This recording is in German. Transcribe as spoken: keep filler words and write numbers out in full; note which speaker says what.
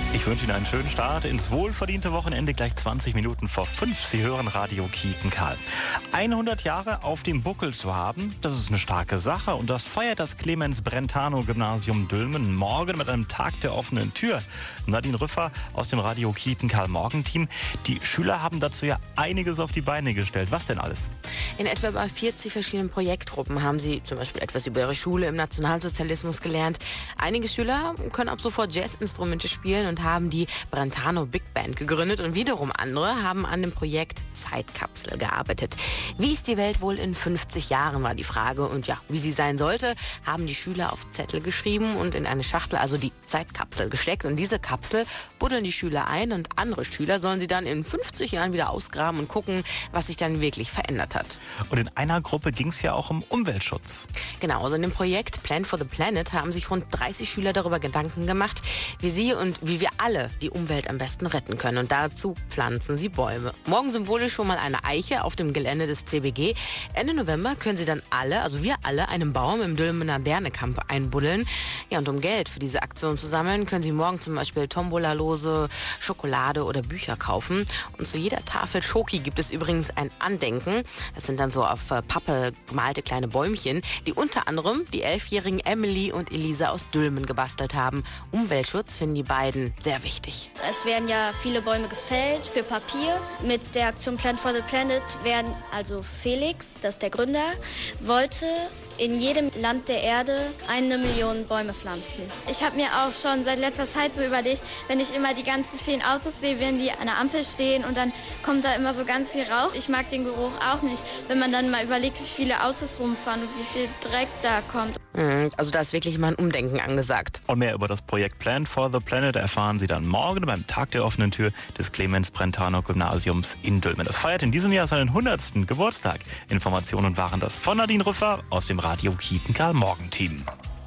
Speaker 1: Ich wünsche Ihnen einen schönen Start ins wohlverdiente Wochenende, gleich zwanzig Minuten vor fünf. Sie hören Radio Kietenkerl. hundert Jahre auf dem Buckel zu haben, das ist eine starke Sache. Und das feiert das Clemens-Brentano-Gymnasium Dülmen morgen mit einem Tag der offenen Tür. Nadine Rüffer aus dem Radio Kietenkerl Morgenteam. Die Schüler haben dazu ja einiges auf die Beine gestellt. Was denn alles?
Speaker 2: In etwa bei vierzig verschiedenen Projektgruppen haben sie zum Beispiel etwas über ihre Schule im Nationalsozialismus gelernt. Einige Schüler können ab sofort Jazzinstrumente spielen und haben die Brentano Big Band gegründet. Und wiederum andere haben an dem Projekt Zeitkapsel gearbeitet. Wie ist die Welt wohl in fünfzig Jahren, war die Frage. Und ja, wie sie sein sollte, haben die Schüler auf Zettel geschrieben und in eine Schachtel, also die Zeitkapsel, gesteckt. Und diese Kapsel buddeln die Schüler ein und andere Schüler sollen sie dann in fünfzig Jahren wieder ausgraben und gucken, was sich dann wirklich verändert hat.
Speaker 1: Und in einer Gruppe ging es ja auch um Umweltschutz.
Speaker 2: Genau, also in dem Projekt Plan for the Planet haben sich rund dreißig Schüler darüber Gedanken gemacht, wie sie und wie wir alle die Umwelt am besten retten können. Und dazu pflanzen sie Bäume. Morgen symbolisch schon mal eine Eiche auf dem Gelände des C B G. Ende November können sie dann alle, also wir alle, einen Baum im Dülmener Dernekamp einbuddeln. Ja, und um Geld für diese Aktion zu sammeln, können sie morgen zum Beispiel Tombola-Lose, Schokolade oder Bücher kaufen. Und zu jeder Tafel Schoki gibt es übrigens ein Andenken. Das sind dann so auf Pappe gemalte kleine Bäumchen, die unter anderem die elfjährigen Emily und Elisa aus Dülmen gebastelt haben. Umweltschutz finden die beiden sehr wichtig.
Speaker 3: Es werden ja viele Bäume gefällt für Papier. Mit der Aktion Plan for the Planet werden, also Felix, das ist der Gründer, wollte in jedem Land der Erde eine Million Bäume pflanzen.
Speaker 4: Ich habe mir auch schon seit letzter Zeit so überlegt, wenn ich immer die ganzen vielen Autos sehe, wenn die an der Ampel stehen und dann kommt da immer so ganz viel Rauch. Ich mag den Geruch auch nicht, wenn man dann mal überlegt, wie viele Autos rumfahren und wie viel Dreck da kommt.
Speaker 2: Also da ist wirklich mal ein Umdenken angesagt.
Speaker 1: Und mehr über das Projekt Plan for the Planet erfahren Sie dann morgen beim Tag der offenen Tür des Clemens-Brentano-Gymnasiums in Dülmen. Das feiert in diesem Jahr seinen hundertsten Geburtstag. Informationen waren das von Nadine Rüffer aus dem Radio Kietenkerl Morgenteam.